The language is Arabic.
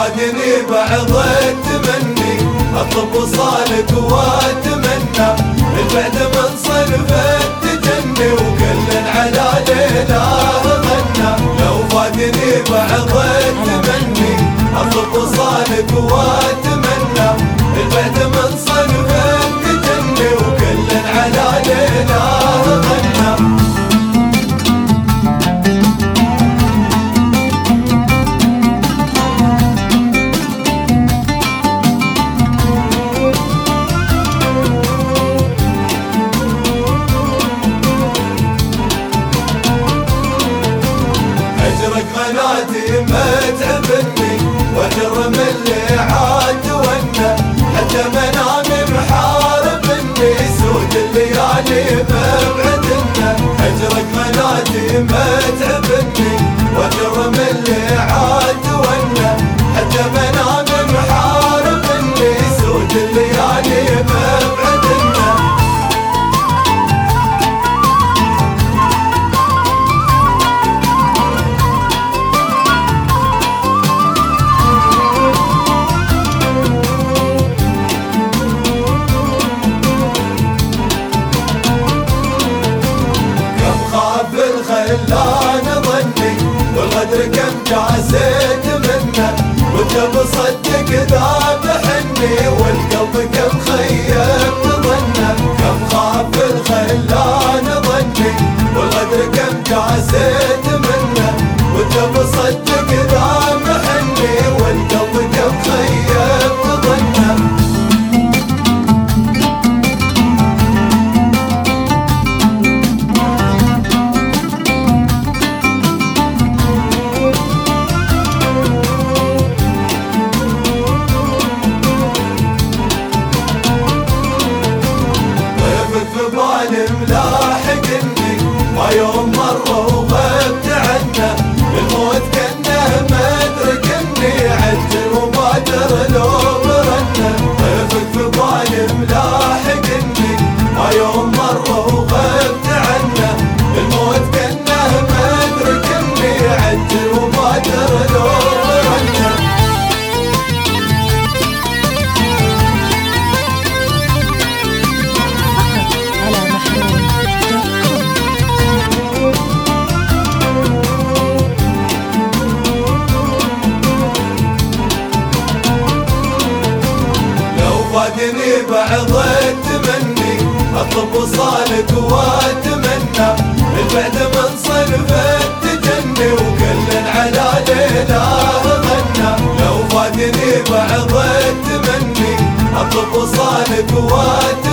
فادني بعض التمني اطلب وصالك واتمنى البعد من صنف التجني وكل على ليله غنى. لو فادني بعض التمني اطلب وصالك واتمنى البعد من صنف التجني وكل على ليله غنى. هجرك غناتي متعبني واجرم اللي عاد ونا حتى منامي محاربني سود الليالي مبعدنا. هجرك غناتي متعبني واجرم اللي عاد ونا حتى منامي محاربني سود الليالي مبعدنا. خلان ظني والغدر كم جازيت منه وانت بصدق ذابحني والقلب كم خيبت ظنه. كم خاف الخلان ظني والغدر كم جازيت منه وانت بصدق ذابحني والقلب كم خيبت ظنه. ملاحقني ما يوم مرة وغبت عنه الموت كأنه مدركني عجل وبادر لو برنه. طيفك في بالي ملاحقني ما يوم مرة وغبت عنه الموت كأنه مدركني عجل وبادر لو برنه. فادني بعض التمني اطلب وصالك واتمنى البعد من صنف التجني وكل على ليله غنى. لو فادني بعض التمني اطلب وصالك واتمنى